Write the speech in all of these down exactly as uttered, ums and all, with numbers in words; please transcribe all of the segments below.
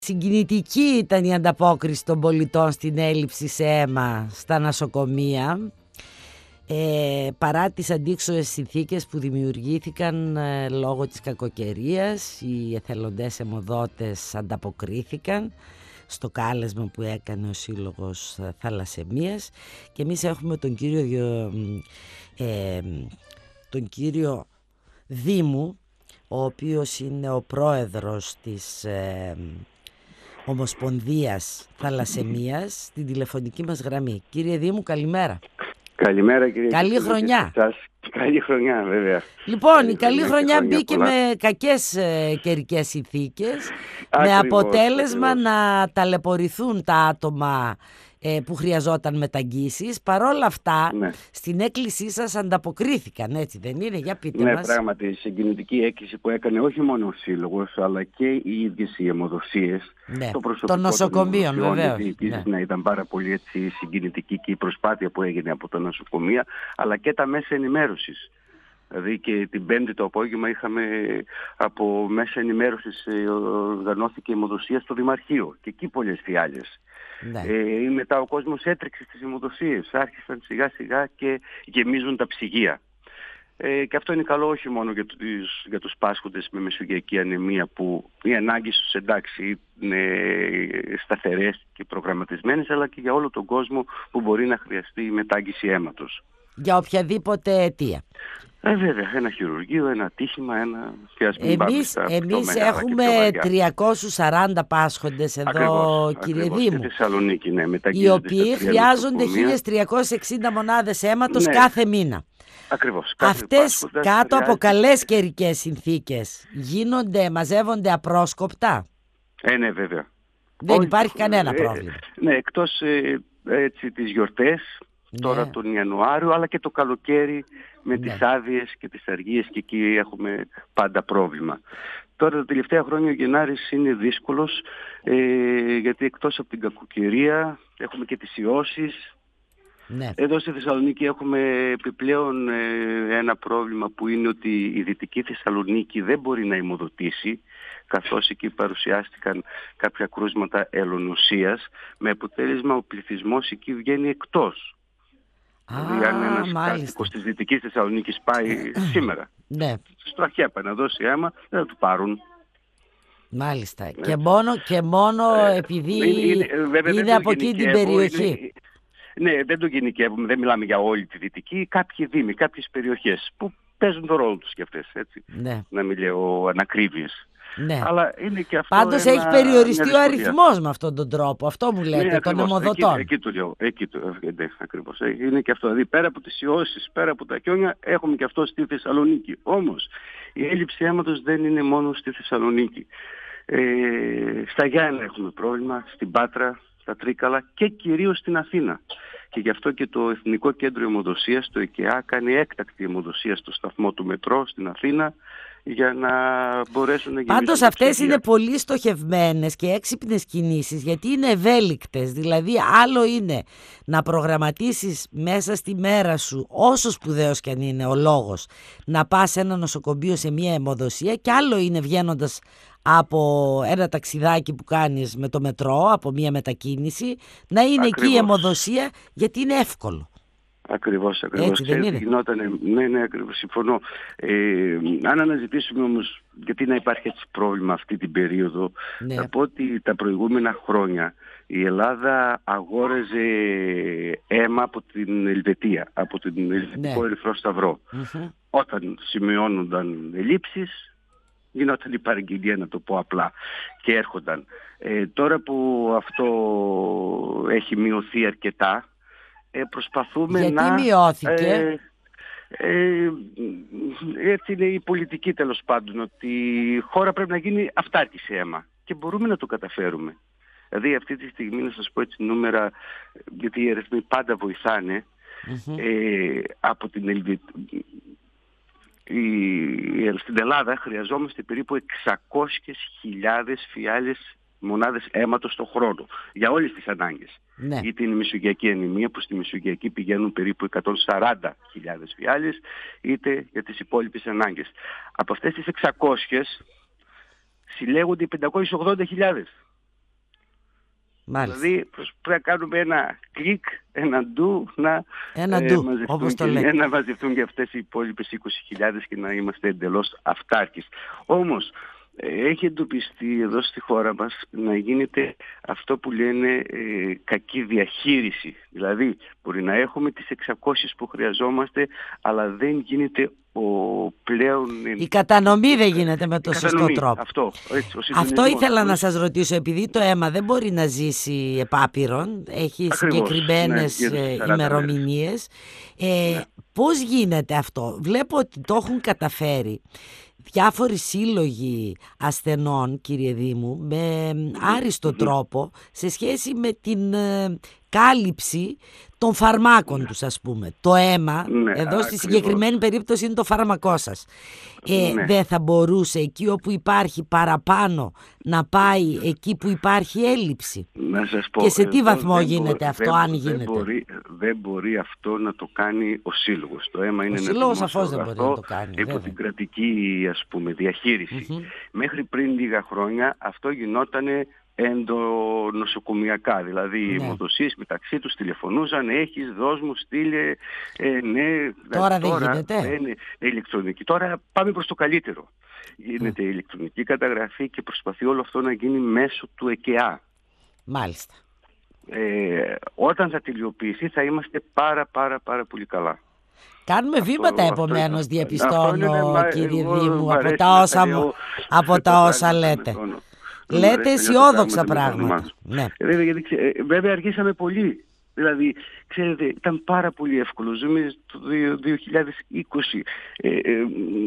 Συγκινητική ήταν η ανταπόκριση των πολιτών στην έλλειψη σε αίμα στα νοσοκομεία, ε, παρά τις αντίξωες συνθήκες που δημιουργήθηκαν ε, λόγω της κακοκαιρίας. Οι εθελοντές αιμοδότες ανταποκρίθηκαν στο κάλεσμα που έκανε ο Σύλλογος Θαλασσαιμίας και εμείς έχουμε τον κύριο, ε, τον κύριο Δήμου, ο οποίος είναι ο πρόεδρος της ε, Ομοσπονδίας Θαλασσαιμίας, στην τηλεφωνική μας γραμμή. Κύριε Δήμου, καλημέρα. Καλημέρα, κύριε. Καλή χρονιά. Σας. Καλή χρονιά, βέβαια. Λοιπόν, καλή η καλή χρονιά, χρονιά, χρονιά μπήκε πολλά. με κακές ε, καιρικές συνθήκες, με Ακριβώς, αποτέλεσμα ακριβώς. να ταλαιπωρηθούν τα άτομα ε, που χρειαζόταν μεταγγίσεις. Παρόλα αυτά, Ναι. στην έκκλησή σας ανταποκρίθηκαν, έτσι δεν είναι? Για πείτε Ναι, μας. πράγματι, η συγκινητική έκκληση που έκανε όχι μόνο ο Σύλλογος, αλλά και οι ίδιες οι αιμοδοσίες, Ναι, το προσωπικό των νοσοκομείων, αιμοδοσιών, βεβαίως. γιατί επίσης Ναι. ναι, ήταν πάρα πολύ έτσι, συγκινητική και η προσπάθεια που έγινε από τα νοσοκομεία, αλλά και τα μέσα ενημέρωσης. Δηλαδή και την Πέμπτη το απόγευμα είχαμε από μέσα ενημέρωσης ε, οργανώθηκε η αιμοδοσία στο Δημαρχείο και εκεί πολλές φιάλες. Ναι. Ε, μετά ο κόσμος έτρεξε στις αιμοδοσίες, άρχισαν σιγά σιγά και γεμίζουν τα ψυγεία. Ε, και αυτό είναι καλό όχι μόνο για τους, για τους πάσχοντες με μεσογειακή ανεμία, που οι ανάγκες τους εντάξει είναι σταθερές και προγραμματισμένες, αλλά και για όλο τον κόσμο που μπορεί να χρειαστεί μετάγγιση αίματος. Για οποιαδήποτε αιτία. Ε, βέβαια, ένα χειρουργείο, ένα ατύχημα, ένα... Και ας μην πάμε Εμείς, στα πιο εμείς μεγάλα και έχουμε πιο βαριά. τριακόσιους σαράντα πάσχοντες εδώ, Ακριβώς, κύριε ακριβώς. Δήμου, Στη Θεσσαλονίκη, ναι, οι μεταγγίζονται οποίοι στα τρία χρειάζονται νοσοκομεία. χίλιες τριακόσιες εξήντα μονάδες αίματος Ναι. κάθε μήνα. Ακριβώς. Κάθε Αυτές πάσχοντας κάτω από χρειάζεται- καλές καιρικές συνθήκες γίνονται, μαζεύονται απρόσκοπτα. Ε, ναι, βέβαια. Δεν Όχι, υπάρχει κανένα ε, πρόβλημα. Ναι, εκτός ε, έτσι, τις γιορτές, τώρα Ναι. τον Ιανουάριο, αλλά και το καλοκαίρι με Ναι. τις άδειες και τις αργίες, και εκεί έχουμε πάντα πρόβλημα. Τώρα τα τελευταία χρόνια ο Γενάρης είναι δύσκολος, ε, γιατί εκτός από την κακοκαιρία έχουμε και τις ιώσεις. Ναι. Εδώ στη Θεσσαλονίκη έχουμε επιπλέον ε, ένα πρόβλημα, που είναι ότι η Δυτική Θεσσαλονίκη δεν μπορεί να αιμοδοτήσει, καθώς εκεί παρουσιάστηκαν κάποια κρούσματα ελονοσίας, με αποτέλεσμα ο πληθυσμός εκεί βγαίνει εκτός. Δηλαδή αν Α, ένας μάλιστα. κάτοικος της Δυτικής Θεσσαλονίκης πάει σήμερα Ναι, στο Αρχέπα να δώσει αίμα, δεν θα του πάρουν. μάλιστα. Και μόνο, και μόνο Ε, επειδή είναι- είναι- ε, βέβαια, δεν είναι το από εκεί την γενικεύω, περιοχή. είναι- Ναι, δεν το γενικεύουμε, δεν μιλάμε για όλη τη Δυτική. Κάποιοι δήμοι, κάποιες περιοχές που παίζουν τον ρόλο τους και αυτές, έτσι. Ναι, Να μην λέω ανακρίβειες. ναι. Αλλά είναι και αυτό Πάντως ένα, έχει περιοριστεί μια ο δυσκολία. αριθμός με αυτόν τον τρόπο. Αυτό μου λέτε, Ναι, των ακριβώς. αιμοδοτών. Εκεί, εκεί το λέω. Εκεί το, ε, ναι, ακριβώς. Ε, Είναι και αυτό. Δηλαδή πέρα από τις ιώσεις, πέρα από τα χιόνια, έχουμε και αυτό στη Θεσσαλονίκη. Όμως η έλλειψη αίματος δεν είναι μόνο στη Θεσσαλονίκη. Ε, στα Γιάννενα έχουμε πρόβλημα, στην Πάτρα, στα Τρίκαλα και κυρίως στην Αθήνα. Και γι' αυτό και το Εθνικό Κέντρο Αιμοδοσίας, το ΕΚΕΑ, κάνει έκτακτη αιμοδοσία στο σταθμό του μετρό στην Αθήνα, για να μπορέσουν να γεμίσουν. Πάντως τα αυτές ψυγεία. είναι πολύ στοχευμένες και έξυπνες κινήσεις, γιατί είναι ευέλικτες. Δηλαδή άλλο είναι να προγραμματίσεις μέσα στη μέρα σου, όσο σπουδαίος κι αν είναι ο λόγος, να πας σε ένα νοσοκομείο σε μια αιμοδοσία, και άλλο είναι βγαίνοντας από ένα ταξιδάκι που κάνεις με το μετρό, από μια μετακίνηση, να είναι εκεί η Ακριβώς. αιμοδοσία, γιατί είναι εύκολο. Ακριβώς, ακριβώς. Έτσι δεν Ξέρετε, είναι? γινότανε, ναι, ναι, ακριβώς, συμφωνώ. Ε, αν αναζητήσουμε όμως γιατί να υπάρχει έτσι πρόβλημα αυτή την περίοδο, Ναι. θα πω ότι τα προηγούμενα χρόνια η Ελλάδα αγόραζε αίμα από την Ελβετία, από την Ελβετικό Ναι. Ερυθρό Σταυρό. Μμμ. Όταν σημειώνονταν ελλείψεις, γινόταν η παραγγελία, να το πω απλά, και έρχονταν. Ε, τώρα που αυτό έχει μειωθεί αρκετά, ε, προσπαθούμε Γιατί να... μειώθηκε? Ε, ε, έτσι είναι η πολιτική, τέλος πάντων, ότι η χώρα πρέπει να γίνει αυτάρκη σε αίμα, και μπορούμε να το καταφέρουμε. Δηλαδή αυτή τη στιγμή, να σας πω έτσι νούμερα, γιατί οι αριθμοί πάντα βοηθάνε, Μμμ. ε, από την Ελβετία. Η, στην Ελλάδα χρειαζόμαστε περίπου εξακόσιες χιλιάδες φιάλες μονάδες αίματος το χρόνο για όλες τις ανάγκες. Ναι. Είτε είναι η μεσογειακή ανεμία, που στη μεσογειακή πηγαίνουν περίπου εκατόν σαράντα χιλιάδες φιάλες, είτε για τις υπόλοιπες ανάγκες. Από αυτές τις εξακόσιες συλλέγονται οι πεντακόσιες ογδόντα χιλιάδες. Μάλιστα. Δηλαδή πρέπει να κάνουμε ένα κλικ, ένα ντου, να, ένα ε, ντου, μαζευτούν, όπως το και, λέτε. να μαζευτούν και αυτές οι υπόλοιπες είκοσι χιλιάδες και να είμαστε εντελώς αυτάρκεις. Όμως ε, έχει εντοπιστεί εδώ στη χώρα μας να γίνεται αυτό που λένε ε, κακή διαχείριση. Δηλαδή μπορεί να έχουμε τις εξακόσιες που χρειαζόμαστε, αλλά δεν γίνεται ο πλέον... Η κατανομή δεν γίνεται με το σωστό κατανομή, τρόπο. Αυτό, έτσι, αυτό ήθελα να σας ρωτήσω, επειδή το αίμα δεν μπορεί να ζήσει επάπειρον, έχει Ακριβώς, συγκεκριμένες ναι, ημερομηνίες. Ε, ναι. Πώς γίνεται αυτό? Βλέπω ότι το έχουν καταφέρει διάφοροι σύλλογοι ασθενών, κύριε Δήμου, με άριστο mm-hmm. τρόπο σε σχέση με την ε, κάλυψη των φαρμάκων τους, ας πούμε. Το αίμα, ναι, εδώ ακριβώς. στη συγκεκριμένη περίπτωση είναι το φάρμακό σας. Ε, ναι. Δεν θα μπορούσε εκεί όπου υπάρχει παραπάνω να πάει εκεί που υπάρχει έλλειψη? Να σας πω, και σε τι βαθμό γίνεται μπορεί, αυτό, δεν, αν δεν γίνεται? Μπορεί, δεν μπορεί αυτό να το κάνει ο Σύλλογος. Το αίμα είναι ο ένα Σύλλογος σαφώς δεν μπορεί να το κάνει. Υπό βέβαια. την κρατική, ας πούμε, διαχείριση. Mm-hmm. Μέχρι πριν λίγα χρόνια αυτό γινότανε εντονοσοκομιακά, δηλαδή ναι. οι αιμοδοσίες μεταξύ τους τηλεφωνούσαν, έχεις, δώσ' μου, στείλε, ε, ναι. Τώρα, δηλαδή, δεν γίνεται. Είναι ηλεκτρονική. Τώρα πάμε προς το καλύτερο. Γίνεται mm. ηλεκτρονική καταγραφή και προσπαθεί όλο αυτό να γίνει μέσω του ΕΚΕΑ. Μάλιστα. Ε, όταν θα τελειοποιηθεί θα είμαστε πάρα πάρα πάρα πολύ καλά. Κάνουμε αυτό, βήματα επομένως, διαπιστώνω, είναι, κύριε εγώ, Δήμου, από τα όσα, μου, από τα όσα λέτε. Λέτε αισιόδοξα πράγματα. Ναι. Βέβαια, γιατί, βέβαια αρχίσαμε πολύ. Δηλαδή, ξέρετε, ήταν πάρα πολύ εύκολο. Ζούμε το δύο χιλιάδες είκοσι ε, ε, ε,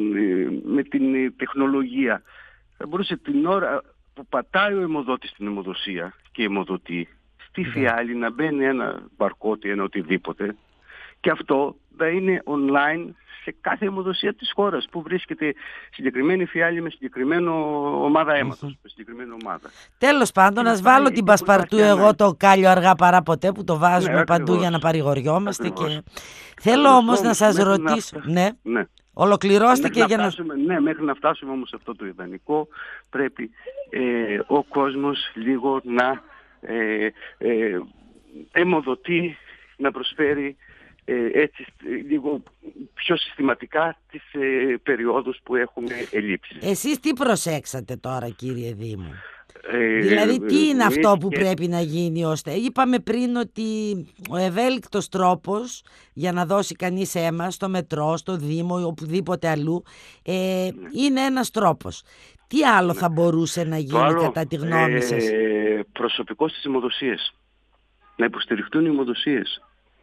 με την τεχνολογία. Θα μπορούσε την ώρα που πατάει ο αιμοδότης στην αιμοδοσία και αιμοδοτεί, στη φιάλη να μπαίνει ένα μπαρκότι, ένα οτιδήποτε, και αυτό θα είναι online σε κάθε αιμοδοσία της χώρας που βρίσκεται συγκεκριμένη φιάλη με συγκεκριμένο ομάδα αίματος, mm-hmm. με συγκεκριμένη ομάδα. Τέλος πάντων, να βάλω την Πασπαρτού εγώ το κάλιο αργά παρά ποτέ, που το βάζουμε ναι, παντού ακριβώς. Για να παρηγοριόμαστε. Και... Θέλω όμως να σας ρωτήσω... Να... Ναι. ναι. Ολοκληρώστε και για να... Φτάσουμε, ναι, μέχρι να φτάσουμε όμως σε αυτό το ιδανικό πρέπει ε, ο κόσμος λίγο να ε, ε, αιμοδοτεί, να προσφέρει ε, έτσι λίγο πιο συστηματικά τις ε, περιόδους που έχουμε ελλείψεις. Εσείς τι προσέξατε τώρα, κύριε Δήμου? Ε, δηλαδή τι ε, είναι ε, αυτό που και... πρέπει να γίνει ώστε... Είπαμε πριν ότι ο ευέλικτος τρόπος για να δώσει κανείς αίμα στο μετρό, στο Δήμο ή οπουδήποτε αλλού ε, ναι. είναι ένας τρόπος. Τι άλλο ναι. θα μπορούσε να γίνει άλλο, κατά τη γνώμη σας? Ε, προσωπικό στις αιμοδοσίες. Να υποστηριχτούν οι αιμοδοσίες.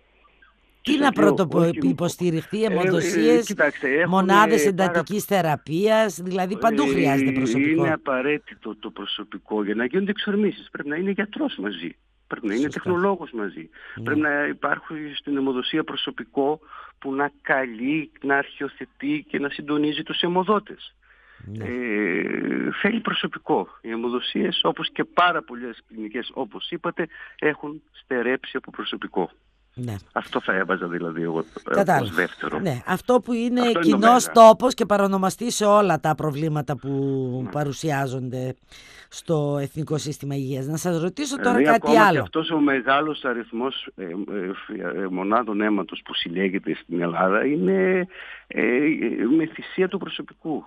Τι να πρωτοϋποστηριχθεί, αιμοδοσίες, ε, ε, μονάδες εντατικής πάρα... θεραπείας, δηλαδή παντού χρειάζεται προσωπικό. Είναι απαραίτητο το προσωπικό για να γίνονται εξορμήσεις. Πρέπει να είναι γιατρός μαζί, πρέπει να είναι Σωστά. τεχνολόγος μαζί. Ναι. Πρέπει να υπάρχει στην αιμοδοσία προσωπικό που να καλεί, να αρχιοθετεί και να συντονίζει τους αιμοδότες. Ναι. Ε, θέλει προσωπικό. Οι αιμοδοσίες, όπως και πάρα πολλές κλινικές, όπως είπατε, έχουν στερέψει από προσωπικό. Ναι. Αυτό θα έβαζα δηλαδή εγώ ως δεύτερο. Ναι. Αυτό που είναι αυτό κοινός είναι τόπος και παρονομαστή σε όλα τα προβλήματα που ναι. παρουσιάζονται στο Εθνικό Σύστημα Υγείας. Να σας ρωτήσω τώρα δηλαδή, κάτι ακόμα άλλο. Και αυτός ο μεγάλος αριθμός ε, ε, ε, μονάδων αίματος που συλλέγεται στην Ελλάδα είναι ε, ε, με θυσία του προσωπικού.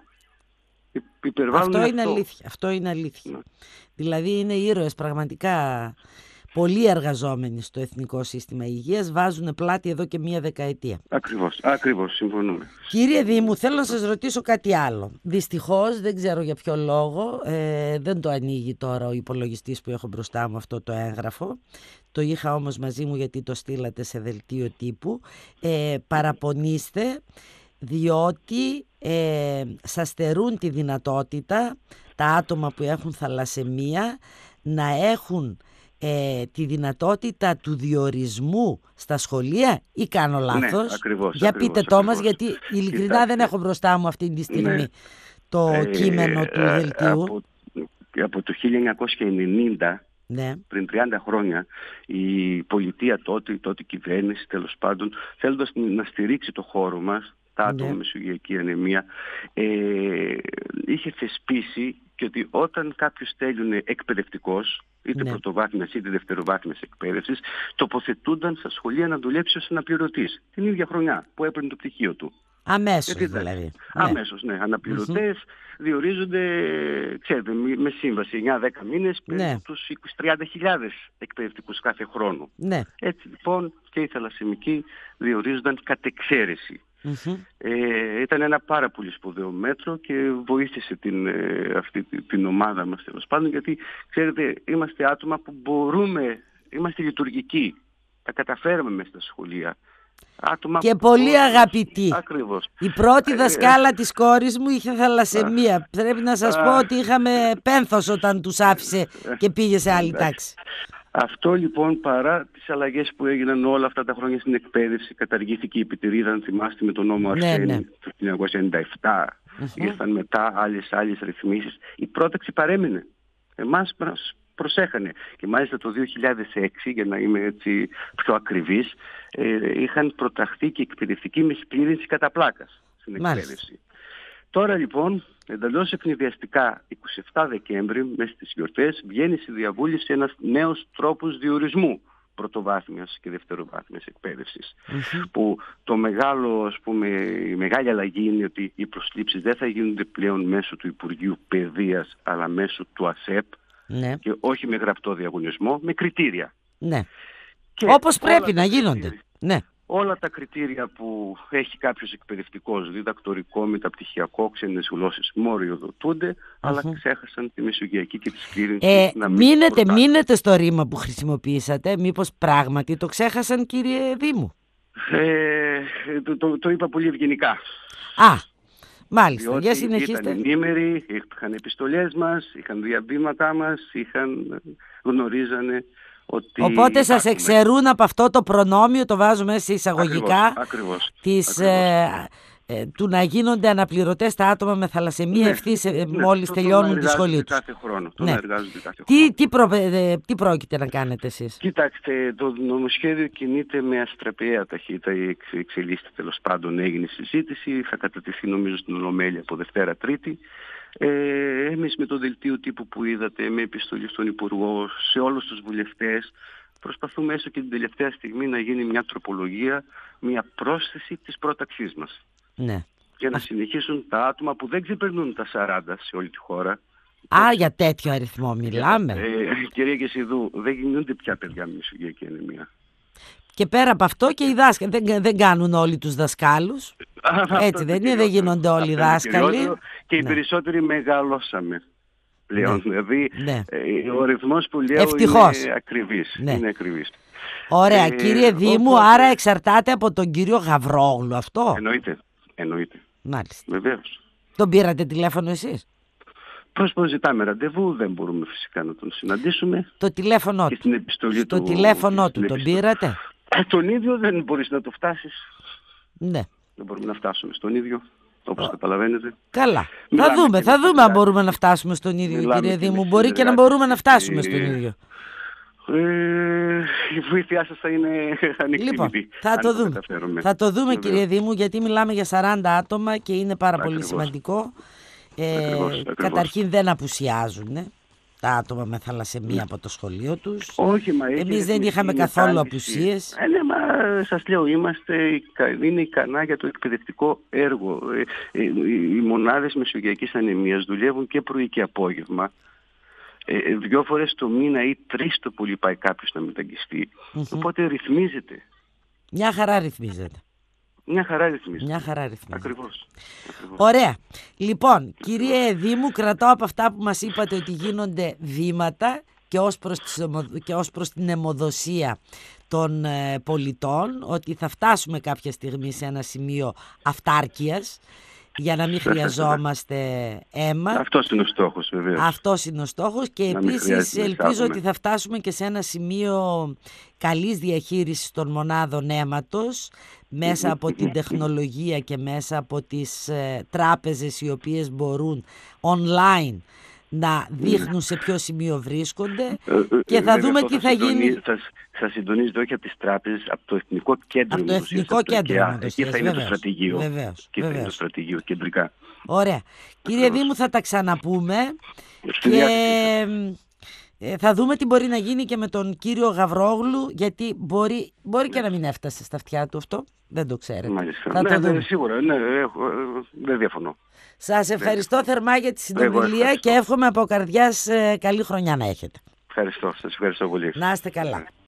Αυτό είναι, αυτό. Αλήθεια, αυτό είναι αλήθεια. Ναι. Δηλαδή είναι ήρωες πραγματικά. Πολλοί εργαζόμενοι στο Εθνικό Σύστημα Υγείας βάζουν πλάτη εδώ και μία δεκαετία. Ακριβώς, ακριβώς, συμφωνούμε. Κύριε Δήμου, θέλω να σας ρωτήσω κάτι άλλο. Δυστυχώς, δεν ξέρω για ποιο λόγο, ε, δεν το ανοίγει τώρα ο υπολογιστής που έχω μπροστά μου αυτό το έγγραφο. Το είχα όμως μαζί μου γιατί το στείλατε σε δελτίο τύπου. Ε, παραπονείστε διότι ε, σας στερούν τη δυνατότητα τα άτομα που έχουν θαλασσαιμία να έχουν Ε, τη δυνατότητα του διορισμού στα σχολεία, ή κάνω λάθος? Ναι, ακριβώς, για ακριβώς, πείτε το ακριβώς. μας, γιατί ειλικρινά Κοιτάξτε. δεν έχω μπροστά μου αυτή τη στιγμή ναι. το ε, κείμενο ε, του ε, δελτίου. Από, από το χίλια εννιακόσια ενενήντα, ναι. πριν τριάντα χρόνια, η πολιτεία τότε, τότε η κυβέρνηση τέλος πάντων, θέλοντας να στηρίξει το χώρο μας, τα άτομα Ναι. με μεσογειακή ανεμία, ε, είχε θεσπίσει και ότι όταν κάποιος τέλειωνε εκπαιδευτικός, είτε Ναι. πρωτοβάθμιας είτε δευτεροβάθμιας εκπαίδευσης, τοποθετούνταν στα σχολεία να δουλέψει ως αναπληρωτής την ίδια χρονιά που έπαιρνε το πτυχίο του. Αμέσως Γιατί, δηλαδή. Ναι. Αμέσως, ναι. Αναπληρωτές mm-hmm. διορίζονται, ξέρετε, με σύμβαση εννιά δέκα μήνες, Ναι. περίπου τους είκοσι με τριάντα χιλιάδες εκπαιδευτικούς κάθε χρόνο. Ναι. Έτσι λοιπόν και οι θαλασσαιμικοί διορίζονταν κατ' εξαίρεση. Mm-hmm. Ε, ήταν ένα πάρα πολύ σπουδαίο μέτρο και βοήθησε την, ε, αυτή την ομάδα μας τέλος πάντων, γιατί ξέρετε είμαστε άτομα που μπορούμε, είμαστε λειτουργικοί, τα καταφέραμε μέσα στα σχολεία. Άτομα Και που πολύ μπορούν... αγαπητοί. Ακριβώς. Η πρώτη Ε, δασκάλα της κόρης μου είχε θαλασσαιμία. Πρέπει να σας πω ότι είχαμε πένθος όταν τους άφησε και πήγε σε άλλη τάξη. Αυτό λοιπόν, παρά τις αλλαγές που έγιναν όλα αυτά τα χρόνια στην εκπαίδευση, καταργήθηκε η επιτηρίδα, αν θυμάστε, με τον νόμο Αρσένη, ναι. το χίλια εννιακόσια ενενήντα επτά. Mm-hmm. Ήρθαν μετά άλλες, άλλες ρυθμίσεις. Η πρόταξη παρέμεινε. Εμάς μας προσέχανε. Και μάλιστα το δύο χιλιάδες έξι, για να είμαι έτσι πιο ακριβής, ε, είχαν προταχθεί και εκπαιδευτική μεσπλήρυνση κατά πλάκας στην εκπαίδευση. Μάλιστα. Τώρα λοιπόν, εντελώς ευνηδιαστικά, εικοστή εβδόμη Δεκέμβρη, μέσα στις γιορτές, βγαίνει στη διαβούλευση ένας νέος τρόπος διορισμού πρωτοβάθμιας και δευτεροβάθμιας εκπαίδευσης. Mm-hmm. Που το μεγάλο, ας πούμε, η μεγάλη αλλαγή είναι ότι οι προσλήψεις δεν θα γίνονται πλέον μέσω του Υπουργείου Παιδείας, αλλά μέσω του ΑΣΕΠ, ναι. Και όχι με γραπτό διαγωνισμό, με κριτήρια. Ναι. Και όπως πρέπει να γίνονται. Ναι. Όλα τα κριτήρια που έχει κάποιος εκπαιδευτικός, διδακτορικό, μεταπτυχιακό, ξένες γλώσσες, μοριοδοτούνται, uh-huh. αλλά ξέχασαν τη μεσογειακή και τη σκλήρινση. Ε, να μην μείνετε, μείνετε στο ρήμα που χρησιμοποιήσατε, μήπως πράγματι το ξέχασαν, κύριε Δήμου? Ε, το, το, το είπα πολύ ευγενικά. Α, μάλιστα. Διότι για συνεχίστε. Ήταν ενήμεροι, είχαν επιστολές μας, είχαν διαβήματά μας, είχαν, γνωρίζανε ότι... Οπότε σας εξαιρούν από αυτό το προνόμιο, το βάζουμε σε εισαγωγικά, ακριβώς, ακριβώς, της, ακριβώς. Ε, ε, του να γίνονται αναπληρωτές τα άτομα με θαλασσαιμία, ναι, ευθύς ε, ναι, μόλις το, τελειώνουν τη σχολή τους. Κάθε χρόνο, το ναι. να εργάζονται κάθε τι, χρόνο. Τι, προ, ε, τι πρόκειται να κάνετε εσείς? Κοιτάξτε, το νομοσχέδιο κινείται με αστραπιαία ταχύτητα, εξελίσσεται τέλος πάντων, έγινε συζήτηση, θα κατατεθεί νομίζω στην Ολομέλεια από Δευτέρα Τρίτη. Ε, εμείς με το δελτίο τύπου που είδατε, με επιστολή στον Υπουργό, σε όλους τους βουλευτές, προσπαθούμε έστω και την τελευταία στιγμή να γίνει μια τροπολογία, μια πρόσθεση της πρόταξής μας. Ναι. Για να συνεχίσουν τα άτομα που δεν ξεπερνούν τα σαράντα σε όλη τη χώρα. Α, για τέτοιο αριθμό μιλάμε. Ε, κυρία Κεσιδού, δεν γίνονται πια παιδιά με μεσογειακή ανεμία. Και πέρα από αυτό και οι δάσκαλοι δεν, δεν κάνουν όλοι τους δασκάλους. Έτσι δεν είναι, δεν γίνονται όλοι οι δάσκαλοι. Και οι ναι. περισσότεροι μεγαλώσαμε πλέον. Ναι. Δηλαδή ναι. ε, ο αριθμός που λέω ευτυχώς. είναι ακριβής. Ναι. Είναι ακριβής. Ωραία, ε, κύριε Δήμου, οπότε... άρα εξαρτάται από τον κύριο Γαβρόγλου αυτό. Εννοείται, εννοείται. Μάλιστα. Βεβαίως. Τον πήρατε τηλέφωνο εσείς? Προσποζητάμε ραντεβού, δεν μπορούμε φυσικά να τον συναντήσουμε. Το τηλέφωνο του. Στο του, τηλέφωνο του τον πήρατε? Ε, τον ίδιο δεν μπορείς να το φτάσεις. Ναι. Δεν μπορούμε να φτάσουμε στον ίδιο, όπως καταλαβαίνετε. Καλά. Μιλάμε θα δούμε, θα δούμε αν μπορούμε να φτάσουμε στον ίδιο, Μιλάμε κύριε Δήμου. Μπορεί και να μπορούμε να φτάσουμε στον ίδιο. Ε, η βοήθειά σας θα είναι ανεκτήμητη. Λοιπόν, θα το δούμε. Θα το δούμε, κύριε Δήμου, γιατί μιλάμε για σαράντα άτομα και είναι πάρα Ακριβώς. πολύ σημαντικό. Ε, ακριβώς, ακριβώς. Καταρχήν δεν απουσιάζουν ε, τα άτομα με θαλασσαιμία από το σχολείο τους. Όχι, μα εμείς δεν είχαμε καθόλου απουσίες. Ε, ναι, μα σας λέω, είμαστε, είναι ικανά για το εκπαιδευτικό έργο. Ε, ε, οι μονάδες μεσογειακής ανεμίας δουλεύουν και πρωί και απόγευμα. Ε, δύο φορές το μήνα ή τρεις το πολύ πάει κάποιος να μεταγγιστεί. Mm-hmm. Οπότε ρυθμίζεται. Μια χαρά ρυθμίζεται. Μια χαρά ρυθμίζεται. Μια χαρά ρυθμίζεται. Ακριβώς. Ακριβώς. Ωραία. Λοιπόν, κύριε Δήμου, κρατάω από αυτά που μας είπατε ότι γίνονται βήματα και ως προς, τις, και ως προς την αιμοδοσία των ε, πολιτών, ότι θα φτάσουμε κάποια στιγμή σε ένα σημείο αυτάρκειας για να μην χρειαζόμαστε αίμα. Αυτός είναι ο στόχος, βέβαια. Αυτός είναι ο στόχος και να επίσης ελπίζω ότι θα φτάσουμε και σε ένα σημείο καλής διαχείρισης των μονάδων αίματος μέσα από την τεχνολογία και μέσα από τις ε, τράπεζες οι οποίες μπορούν online να δείχνουν σε ποιο σημείο βρίσκονται Ε, ε, και θα βέβαια, δούμε αυτό τι θα γίνει. Θα, θα συντονίζεται όχι από τις τράπεζες, από το Εθνικό Κέντρο Από το Αιμοδοσίας, Εθνικό από το Κέντρο ΕΚΕΑ. Αιμοδοσίας, Εκεί θα είναι το βεβαίως, στρατηγείο. βεβαίως, Εκεί θα είναι το βεβαίως. στρατηγείο κεντρικά. Ωραία. Κύριε Ακριβώς. Δήμου, θα τα ξαναπούμε Στη διάθεσή και ε, θα δούμε τι μπορεί να γίνει και με τον κύριο Γαβρόγλου, γιατί μπορεί, μπορεί και να μην έφτασε στα αυτιά του αυτό. Δεν το ξέρετε. Μάλιστα. Θα Ναι, το ναι, δούμε. σίγουρα. Ναι, έχω, ε, δεν διαφωνώ. Σας ευχαριστώ θερμά για τη Εγώ συνομιλία ευχαριστώ. και εύχομαι από καρδιάς ε, καλή χρονιά να έχετε. Ευχαριστώ. Σας ευχαριστώ πολύ. Να είστε καλά.